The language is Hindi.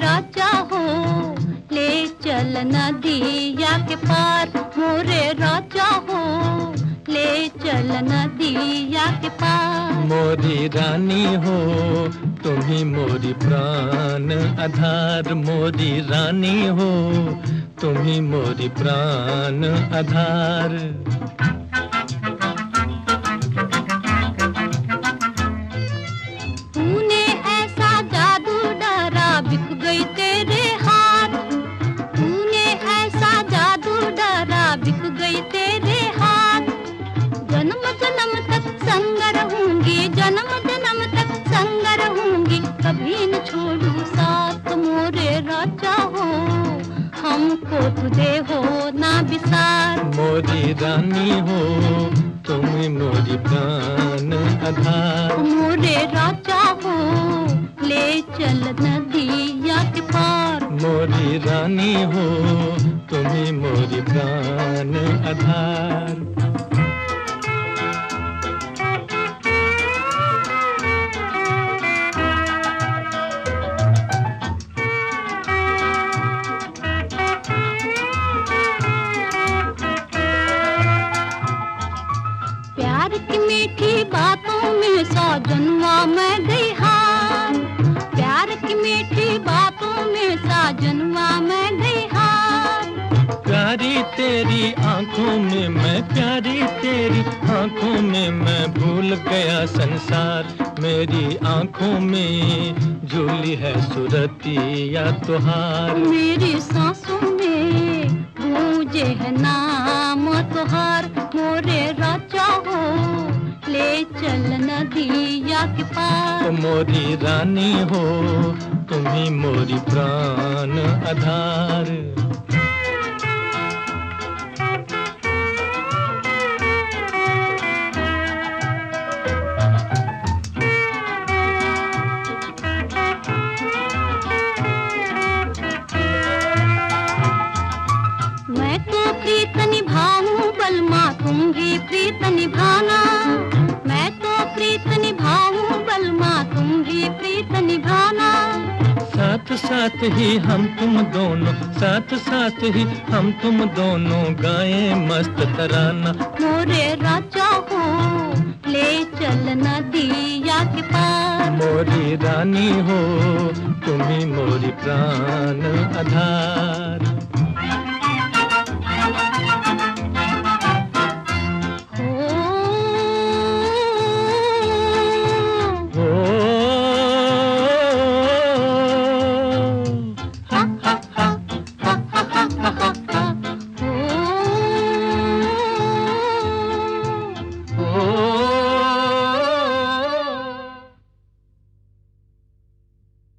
राजा हो, ले चल नदिया के पार। मोरे राजा हो, ले चल नदिया के पार। मोरी रानी हो, तुम ही मोरी प्राण आधार। मोरी रानी हो, तुम ही मोरी प्राण आधार। तूने ऐसा जादू डारा, बिक गई तेरे हाथ। तूने ऐसा जादू डारा, बिक गई तेरे हाथ। जन्म जन्म तक संग रहूंगी, जन्म जन्म तक संग रहूंगी, कभी न छोड़ू साथ। मोरे राजा हो, हमको तुझे हो ना विसार। मोरी रानी हो, तुम ही मोरी प्राण आधार। मोरे राजा हो, ले चल नदिया के पार। मोरी रानी हो, तुम ही मोरी प्राण आधार। प्यार की मीठी बातों में 100 जन्मा मैं गई हार। प्यार की मीठी बातों में 100 जन्मा मैं गई हार। प्यारी तेरी आंखों में मैं, प्यारी तेरी आंखों में मैं भूल गया संसार। मेरी आंखों में झूली है सुरतिया तुहार। मेरी सांसों में गूंजे है नाम तुहार। मोरे राजा हो, ले चल नदिया के पार। मोरी रानी हो, तुम ही मोरी प्राण आधार। मैं तो प्रीत निभाऊं बलमा, तुम भी प्रीत निभाना। मैं तो प्रीत निभाऊं बलमा, तुम भी प्रीत निभाना। साथ साथ ही हम तुम दोनों, साथ साथ ही हम तुम दोनों गाएं मस्त तराना। मोरे राजा हो, ले चल नदिया के पार। मोरी रानी हो, तुम ही मोरी प्राण आधार।